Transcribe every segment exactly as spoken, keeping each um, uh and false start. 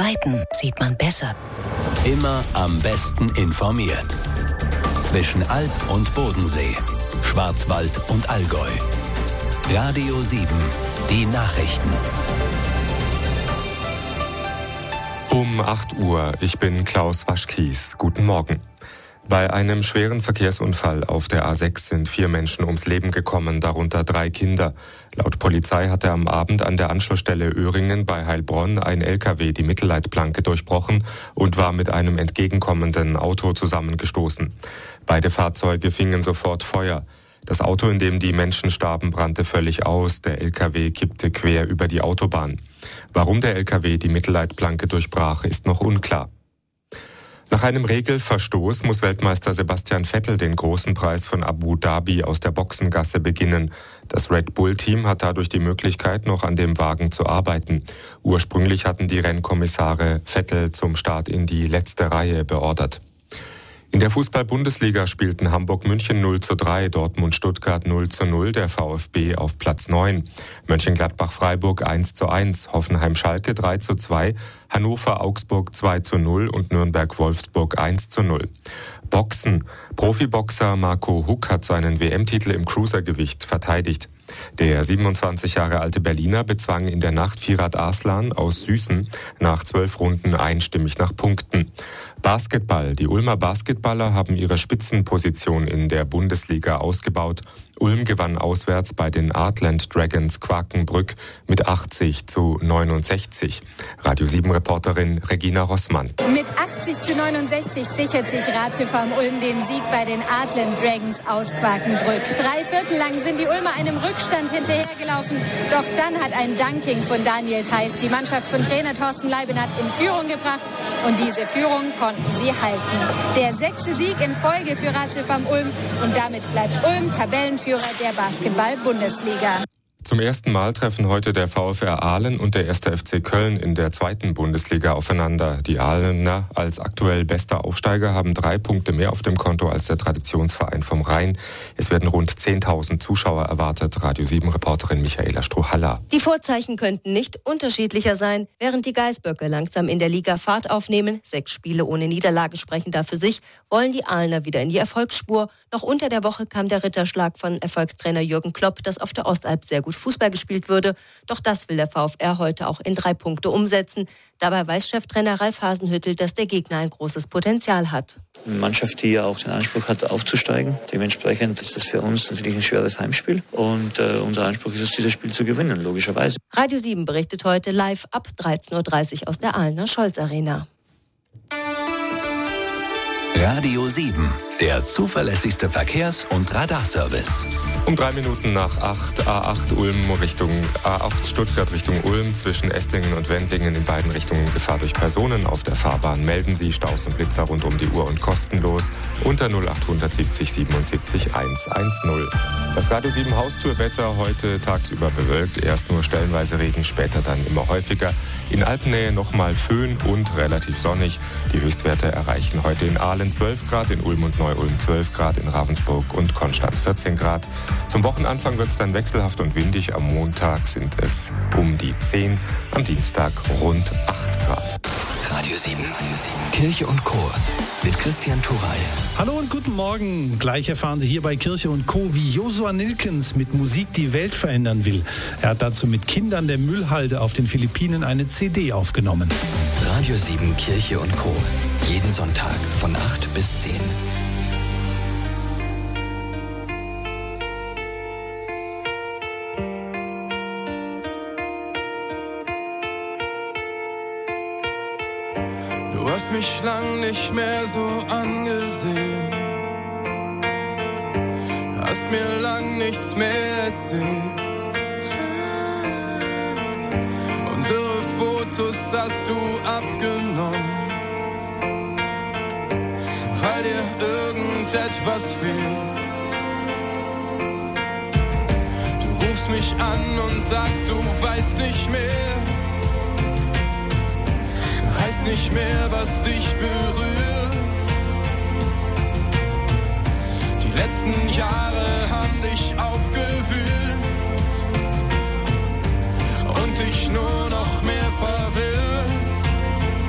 Weiten sieht man besser. Immer am besten informiert. Zwischen Alp und Bodensee, Schwarzwald und Allgäu. Radio sieben, die Nachrichten. Um acht Uhr, ich bin Klaus Waschkies. Guten Morgen. Bei einem schweren Verkehrsunfall auf der A sechs sind vier Menschen ums Leben gekommen, darunter drei Kinder. Laut Polizei hatte am Abend an der Anschlussstelle Öhringen bei Heilbronn ein L K W die Mittelleitplanke durchbrochen und war mit einem entgegenkommenden Auto zusammengestoßen. Beide Fahrzeuge fingen sofort Feuer. Das Auto, in dem die Menschen starben, brannte völlig aus. Der L K W kippte quer über die Autobahn. Warum der L K W die Mittelleitplanke durchbrach, ist noch unklar. Nach einem Regelverstoß muss Weltmeister Sebastian Vettel den großen Preis von Abu Dhabi aus der Boxengasse beginnen. Das Red Bull-Team hat dadurch die Möglichkeit, noch an dem Wagen zu arbeiten. Ursprünglich hatten die Rennkommissare Vettel zum Start in die letzte Reihe beordert. In der Fußball-Bundesliga spielten Hamburg-München null zu drei, Dortmund-Stuttgart null zu null, der VfB auf Platz neun. Mönchengladbach-Freiburg eins zu eins, Hoffenheim-Schalke drei zu zwei, Hannover-Augsburg zwei zu null und Nürnberg-Wolfsburg eins zu null. Boxen. Profiboxer Marco Huck hat seinen W M-Titel im Cruisergewicht verteidigt. Der siebenundzwanzig Jahre alte Berliner bezwang in der Nacht Firat Arslan aus Süßen nach zwölf Runden einstimmig nach Punkten. Basketball. Die Ulmer Basketballer haben ihre Spitzenposition in der Bundesliga ausgebaut. Ulm gewann auswärts bei den Artland Dragons Quakenbrück mit achtzig zu neunundsechzig. Radio sieben Reporterin Regina Rossmann. Mit achtzig zu neunundsechzig sichert sich Ratio vom Ulm den Sieg bei den Artland Dragons aus Quakenbrück. Drei Viertel lang sind die Ulmer einem Rückstand hinterhergelaufen. Doch dann hat ein Dunking von Daniel Theiss die Mannschaft von Trainer Thorsten Leibenhardt in Führung gebracht. Und diese Führung konnten sie halten. Der sechste Sieg in Folge für Ratio vom Ulm. Und damit bleibt Ulm Tabellenführer der Basketball-Bundesliga. Zum ersten Mal treffen heute der VfR Aalen und der erste F C Köln in der zweiten Bundesliga aufeinander. Die Aalener als aktuell bester Aufsteiger haben drei Punkte mehr auf dem Konto als der Traditionsverein vom Rhein. Es werden rund zehntausend Zuschauer erwartet. Radio sieben Reporterin Michaela Strohhaller. Die Vorzeichen könnten nicht unterschiedlicher sein. Während die Geißböcke langsam in der Liga Fahrt aufnehmen, sechs Spiele ohne Niederlage sprechen da für sich, wollen die Aalener wieder in die Erfolgsspur. Noch unter der Woche kam der Ritterschlag von Erfolgstrainer Jürgen Klopp, dass auf der Ostalb sehr gut Fußball gespielt würde. Doch das will der VfR heute auch in drei Punkte umsetzen. Dabei weiß Cheftrainer Ralf Hasenhüttl, dass der Gegner ein großes Potenzial hat. Eine Mannschaft, die ja auch den Anspruch hat, aufzusteigen. Dementsprechend ist das für uns natürlich ein schweres Heimspiel. Und äh, unser Anspruch ist es, dieses Spiel zu gewinnen, logischerweise. Radio sieben berichtet heute live ab dreizehn Uhr dreißig aus der Aalener Scholz Arena. Radio sieben, der zuverlässigste Verkehrs- und Radarservice. Um drei Minuten nach acht, A acht Ulm Richtung A acht Stuttgart Richtung Ulm, zwischen Esslingen und Wendlingen in beiden Richtungen Gefahr durch Personen. Auf der Fahrbahn melden Sie Staus und Blitzer rund um die Uhr und kostenlos unter null acht siebzig siebenundsiebzig hundertzehn. Das Radio sieben Haustürwetter heute tagsüber bewölkt, erst nur stellenweise Regen, später dann immer häufiger. In Alpennähe nochmal Föhn und relativ sonnig. Die Höchstwerte erreichen heute in Aalen zwölf Grad, in Ulm und Neu-Ulm zwölf Grad, in Ravensburg und Konstanz vierzehn Grad. Zum Wochenanfang wird es dann wechselhaft und windig. Am Montag sind es um die zehn, am Dienstag rund acht Grad. Radio sieben, Kirche und Chor mit Christian Turay. Hallo und guten Morgen. Gleich erfahren Sie hier bei Kirche und Co., wie Josua Nilkens mit Musik die Welt verändern will. Er hat dazu mit Kindern der Müllhalde auf den Philippinen eine C D aufgenommen. Radio sieben, Kirche und Co. Jeden Sonntag von acht bis zehn. Du hast mich lang nicht mehr so angesehen, hast mir lang nichts mehr erzählt. Unsere Fotos hast du abgenommen, weil dir irgendetwas fehlt. Du rufst mich an und sagst, du weißt nicht mehr, weißt nicht mehr, was dich berührt. Die letzten Jahre haben dich aufgewühlt und dich nur noch mehr verwirrt.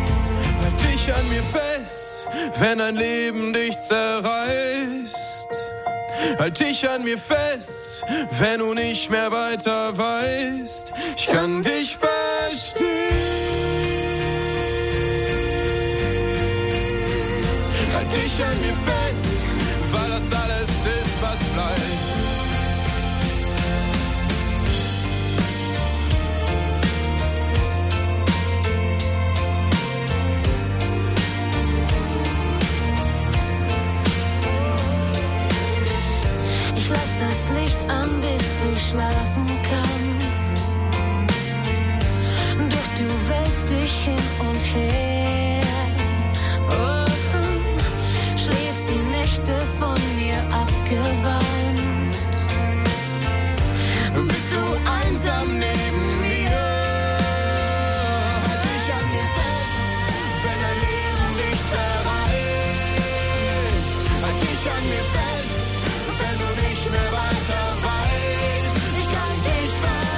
dich an mir fest, wenn ein Leben dich zerreißt. Halt dich an mir fest, wenn du nicht mehr weiter weißt. Ich kann dich verstehen. Halt dich an mir fest, weil das alles ist, was bleibt. Lass das Licht an, bis du schlafen kannst. Doch du wälzt dich hin und her. Oh, schläfst die Nächte von mir abgewandt. Bist du einsam neben mir? Halt dich an mir fest, wenn dein Leben dich zerreißt. Halt dich an mir fest, wenn du nicht mehr weiter weißt, ich kann dich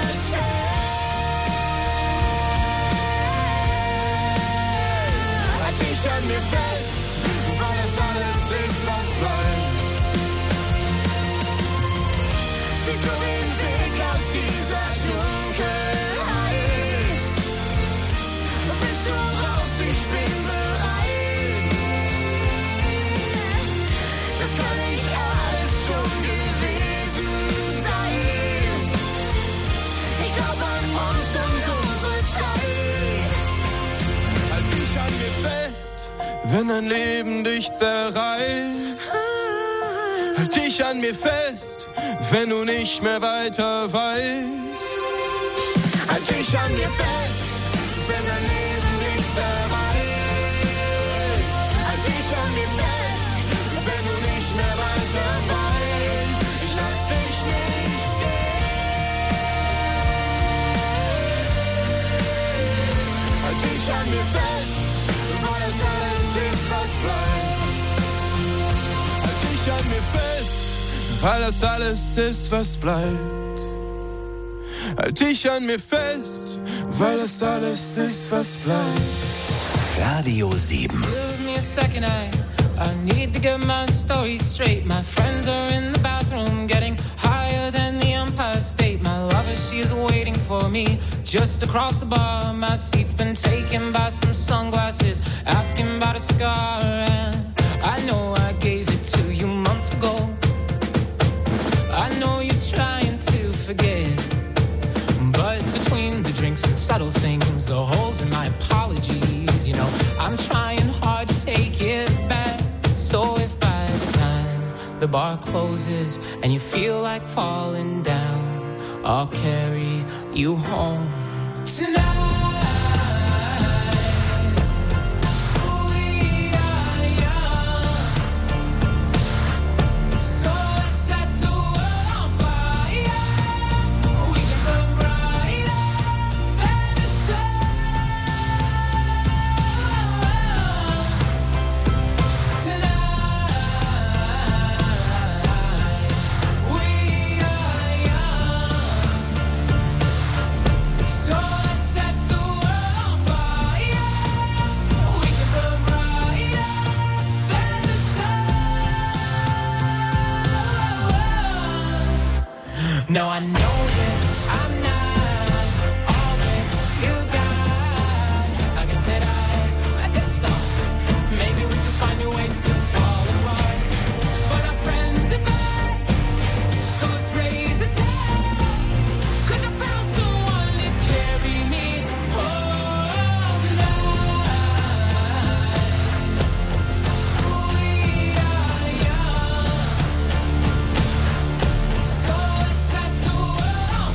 verstehen. Halt dich an mir fest, weil das alles ist, was bleibt. Siehst du den Weg aus dieser Dunkelheit? Willst du raus, ich bin bereit. Das kann ich alles schon gewesen sein. Ich glaub an uns und unsere Zeit. Halt dich an mir fest, wenn dein Leben dich zerreißt. Halt dich an mir fest, wenn du nicht mehr weiter weißt. Halt dich an mir fest, wenn dein Leben dich zerreißt. Halt dich an mir fest, wenn du nicht mehr weiter weißt. Ich lass dich nicht gehen. Halt dich an mir fest, weil das alles ist, was bleibt. Halt dich an mir fest, weil das alles ist, was bleibt. Halt dich an mir fest, weil das alles ist, was bleibt. Radio sieben. Give me a second, I, I need to get my story straight. My friends are in the bathroom getting higher than the Empire State. My lover, she is waiting for me just across the bar. My seat's been taken by some sunglasses, asking about a scar. And I know I gave it to you months ago. I know you're trying to forget, but between the drinks and subtle things, the holes in my apologies, you know, I'm trying hard to take it back. So if by the time the bar closes and you feel like falling down, I'll carry you home tonight. No, I know that I'm not all that you got. I guess that I, I just thought maybe we could find new ways to fall apart. But our friends are back, so let's raise a toast. 'Cause I found someone to carry me home tonight. We are young, so let's set the world on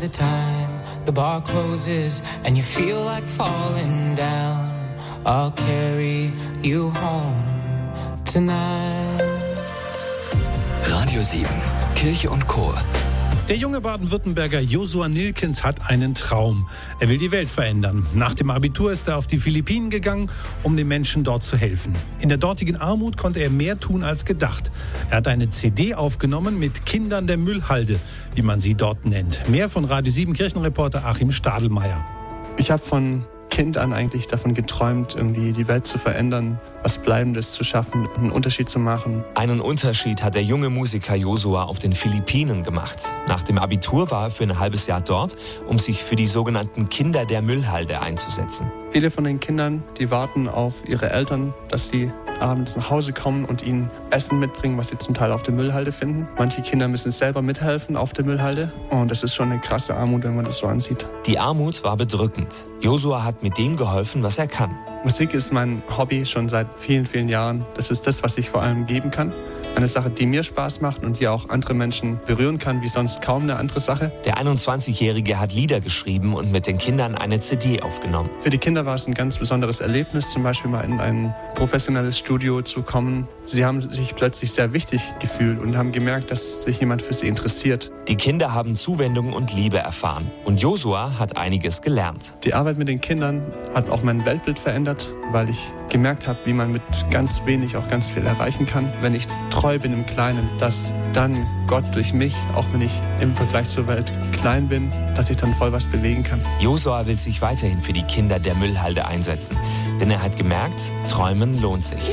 the time the bar closes and you feel like falling down, I'll carry you home tonight. Radio sieben, Kirche und Chor. Der junge Baden-Württemberger Josua Nilkens hat einen Traum. Er will die Welt verändern. Nach dem Abitur ist er auf die Philippinen gegangen, um den Menschen dort zu helfen. In der dortigen Armut konnte er mehr tun als gedacht. Er hat eine C D aufgenommen mit Kindern der Müllhalde, wie man sie dort nennt. Mehr von Radio sieben Kirchenreporter Achim Stadelmeier. Ich habe von Kind an eigentlich davon geträumt, irgendwie die Welt zu verändern, was Bleibendes zu schaffen, einen Unterschied zu machen. Einen Unterschied hat der junge Musiker Josua auf den Philippinen gemacht. Nach dem Abitur war er für ein halbes Jahr dort, um sich für die sogenannten Kinder der Müllhalde einzusetzen. Viele von den Kindern, die warten auf ihre Eltern, dass sie abends nach Hause kommen und ihnen Essen mitbringen, was sie zum Teil auf der Müllhalde finden. Manche Kinder müssen selber mithelfen auf der Müllhalde. Und das ist schon eine krasse Armut, wenn man das so ansieht. Die Armut war bedrückend. Josua hat mit dem geholfen, was er kann. Musik ist mein Hobby schon seit vielen, vielen Jahren. Das ist das, was ich vor allem geben kann. Eine Sache, die mir Spaß macht und die auch andere Menschen berühren kann, wie sonst kaum eine andere Sache. Der einundzwanzigjährige hat Lieder geschrieben und mit den Kindern eine C D aufgenommen. Für die Kinder war es ein ganz besonderes Erlebnis, zum Beispiel mal in ein professionelles Studio zu kommen. Sie haben sich plötzlich sehr wichtig gefühlt und haben gemerkt, dass sich jemand für sie interessiert. Die Kinder haben Zuwendung und Liebe erfahren. Und Josua hat einiges gelernt. Die Arbeit mit den Kindern hat auch mein Weltbild verändert, weil ich gemerkt habe, wie man mit ganz wenig auch ganz viel erreichen kann. Wenn ich treu bin im Kleinen, dass dann Gott durch mich, auch wenn ich im Vergleich zur Welt klein bin, dass ich dann voll was bewegen kann. Josua will sich weiterhin für die Kinder der Müllhalde einsetzen. Denn er hat gemerkt, Träumen lohnt sich.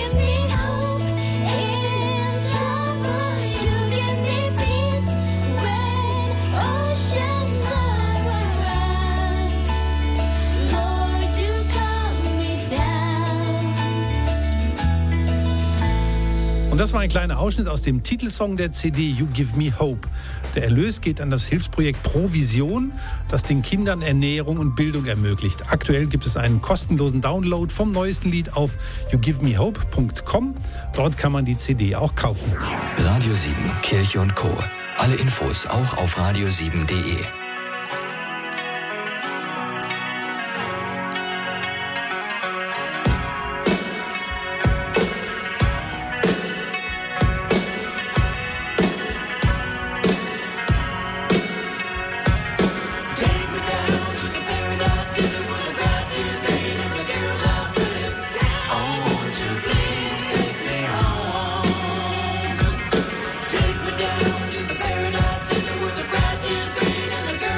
Und das war ein kleiner Ausschnitt aus dem Titelsong der C D You Give Me Hope. Der Erlös geht an das Hilfsprojekt Provision, das den Kindern Ernährung und Bildung ermöglicht. Aktuell gibt es einen kostenlosen Download vom neuesten Lied auf you give me hope punkt com. Dort kann man die C D auch kaufen. Radio sieben, Kirche und Chor. Alle Infos auch auf radio sieben punkt de. Take me down to the paradise where the grass is green and the girl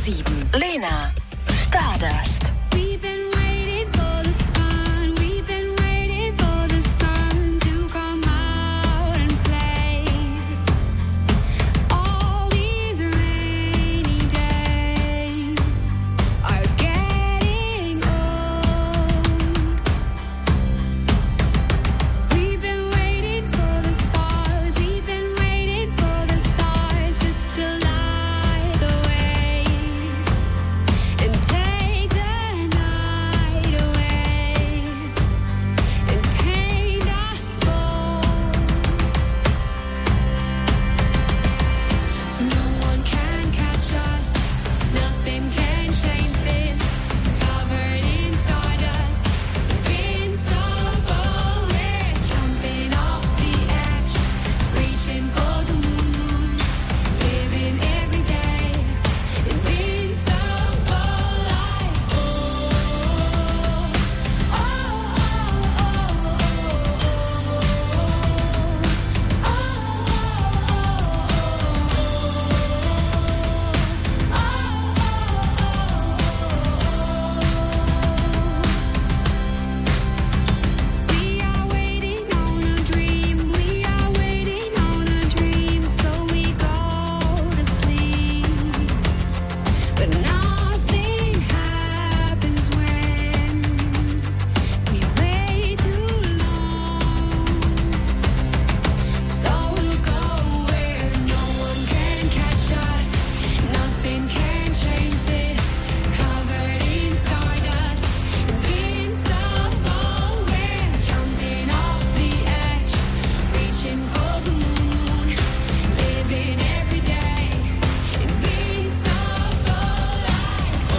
sieben. Lena, Stardust. We've been waiting for the sun. We've been waiting for the sun to come out and play. All these rainy days are getting old. We've been waiting for the stars. We've been waiting for the stars just to light the way and take the night away and paint us bold. So no one can catch us, nothing can change this. Covered in stardust, invincible. We're jumping off the edge, reaching for the moon, living every day, invincible. Like oh, oh, we are waiting on a dream. We are waiting on a dream, so we go to sleep. But nothing happens when we wait too long. So we'll go where no one can catch us, nothing can change this. Covered in stardust, invincible. We're jumping off the edge, reaching for the moon, living every day, invincible. Like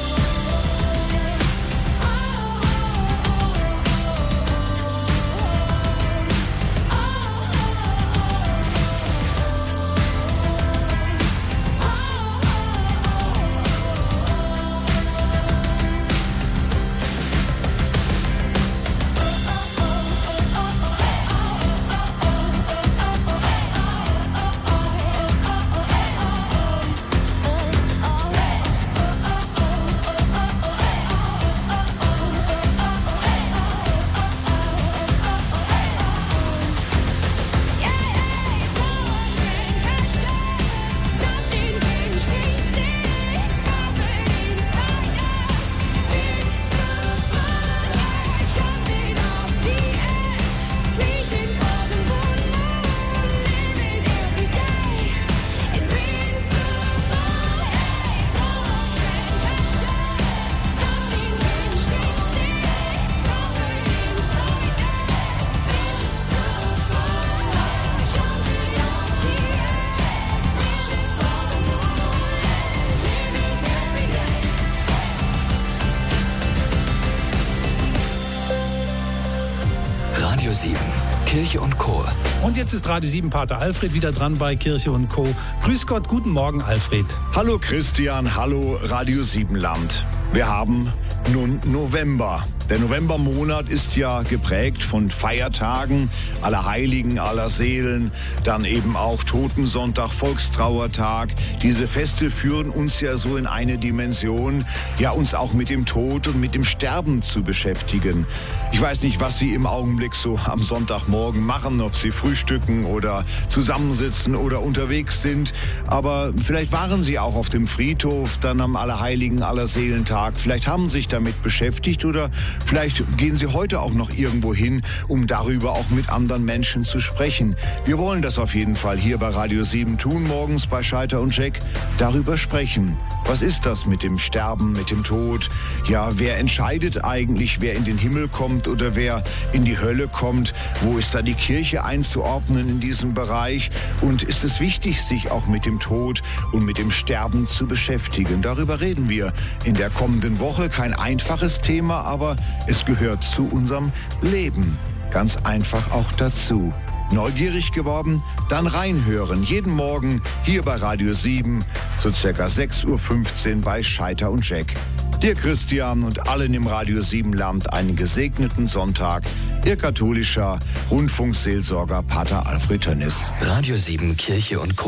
Radio sieben, Kirche und Chor. Und jetzt ist Radio sieben Pater Alfred wieder dran bei Kirche und Co. Grüß Gott, guten Morgen, Alfred. Hallo Christian, hallo Radio sieben Land. Wir haben nun November. Der Novembermonat ist ja geprägt von Feiertagen, Allerheiligen, Allerseelen, dann eben auch Totensonntag, Volkstrauertag. Diese Feste führen uns ja so in eine Dimension, ja uns auch mit dem Tod und mit dem Sterben zu beschäftigen. Ich weiß nicht, was Sie im Augenblick so am Sonntagmorgen machen, ob Sie frühstücken oder zusammensitzen oder unterwegs sind, aber vielleicht waren Sie auch auf dem Friedhof dann am Allerheiligen, Allerseelentag. Vielleicht haben Sie sich damit beschäftigt oder vielleicht gehen Sie heute auch noch irgendwo hin, um darüber auch mit anderen Menschen zu sprechen. Wir wollen das auf jeden Fall hier bei Radio sieben tun, morgens bei Scheiter und Jack, darüber sprechen. Was ist das mit dem Sterben, mit dem Tod? Ja, wer entscheidet eigentlich, wer in den Himmel kommt oder wer in die Hölle kommt? Wo ist da die Kirche einzuordnen in diesem Bereich? Und ist es wichtig, sich auch mit dem Tod und mit dem Sterben zu beschäftigen? Darüber reden wir in der kommenden Woche. Kein einfaches Thema, aber es gehört zu unserem Leben. Ganz einfach auch dazu. Neugierig geworden? Dann reinhören. Jeden Morgen hier bei Radio sieben, so circa sechs Uhr fünfzehn bei Scheiter und Jack. Dir Christian und allen im Radio sieben Land einen gesegneten Sonntag. Ihr katholischer Rundfunkseelsorger Pater Alfred Tönnis. Radio sieben Kirche und Co.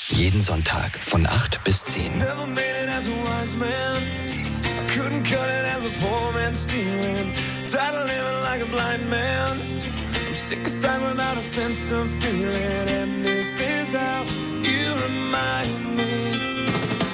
Jeden Sonntag von acht bis zehn. Never made it as a wise man. I couldn't cut it as a poor man stealing. Tired of living like a blind man. I'm sick aside without a sense of feeling. And this is how you remind me.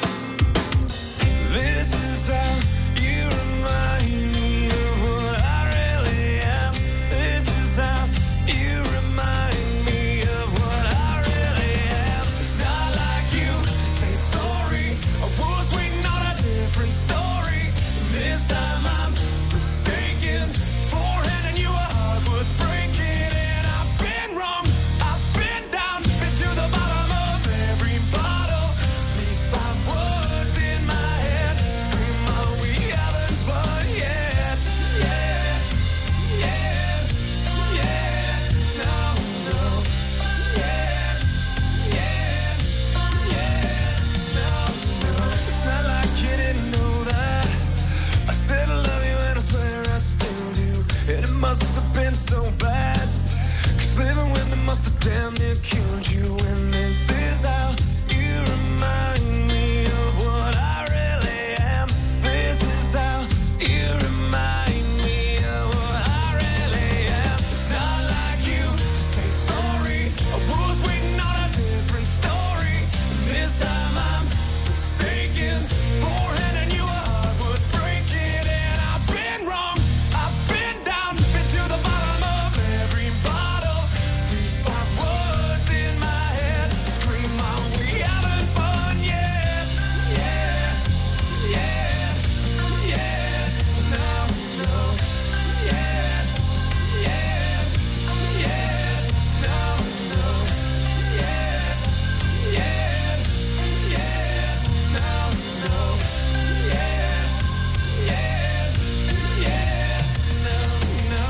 This is how you remind me of what I really am. This is how you remind me of what I really am. It's not like you to say sorry. I was waiting on a different story. This time I'm mistaken for handing you a heart worth breaking. And I've been wrong, I've been down, been to the bottom of every bottle. These five words in my head scream out we haven't fun yet. Yeah, yeah, yeah, no, no. Yeah, yeah, yeah, no, no. It's not like you didn't know that. I said I love you and I swear I still do. And it must have been so bad, 'cause living with me must have damn near killed you. And this is how you remind me of what I really am. This is how you remind me of what I really am. It's not like you to say sorry. I was waiting on a different story. This time I'm mistaken for handing you a heart worth breaking. And I've been wrong, I've been down, been to the bottom of every bottle. These five words in my head scream out we haven't fun yet. Yeah, yeah, yeah, no, no. Yeah, yeah, yeah, no, no. Yeah, yeah, yeah, no, no. Yeah, yeah, yeah, no, no.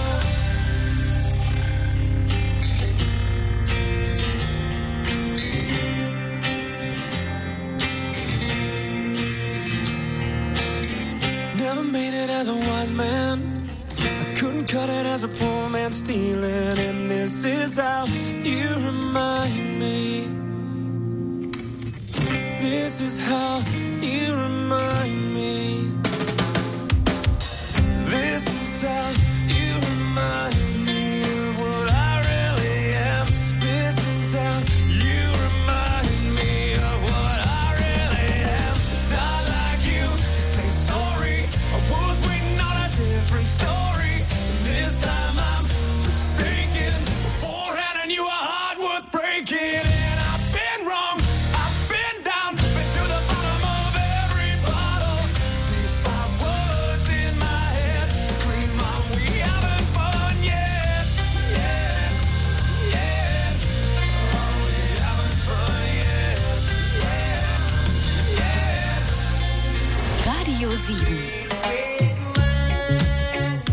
Never made it as a wise man. I couldn't cut it as a poor man stealing. And this is how you remind me. This is how you remind me. This is how you remind me of what I really am. This is how you remind me of what I really am. It's not like you to say sorry. I was waiting on a different story. And this time I'm mistaken for handing you a heart worth breaking. And I've been wrong, I've been down, been to the bottom of every bottle. These five words in my head scream out we haven't fun yet. Yeah, yeah, oh we haven't fun yet. Yeah, yeah. Radio sieben.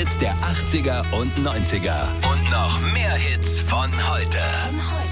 Hits der achtziger und neunziger. Und noch mehr Hits von heute.